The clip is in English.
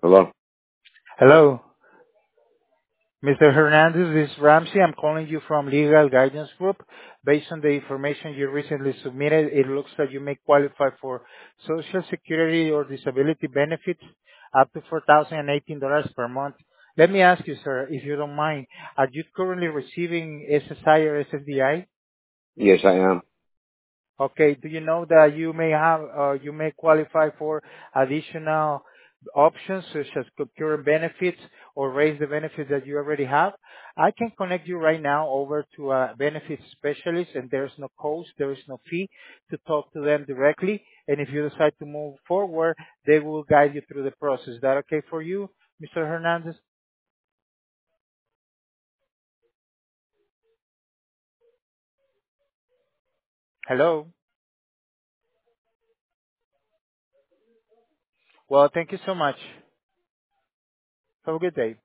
Hello? Hello, Mr. Hernandez. This is Ramsey. I'm calling you from Legal Guidance Group. Based on the information you recently submitted, it looks like you may qualify for Social Security or disability benefits up to $4,018 per month. Let me ask you, sir, if you don't mind, are you currently receiving SSI or SSDI? Yes, I am. Okay. Do you know that you may qualify for additional options such as concurrent benefits or raise the benefits that you already have? I can connect you right now over to a benefits specialist, and there's no cost, there is no fee to talk to them directly. And if you decide to move forward, they will guide you through the process. Is that okay for you, Mr. Hernandez? Hello. Well, thank you so much. Have a good day.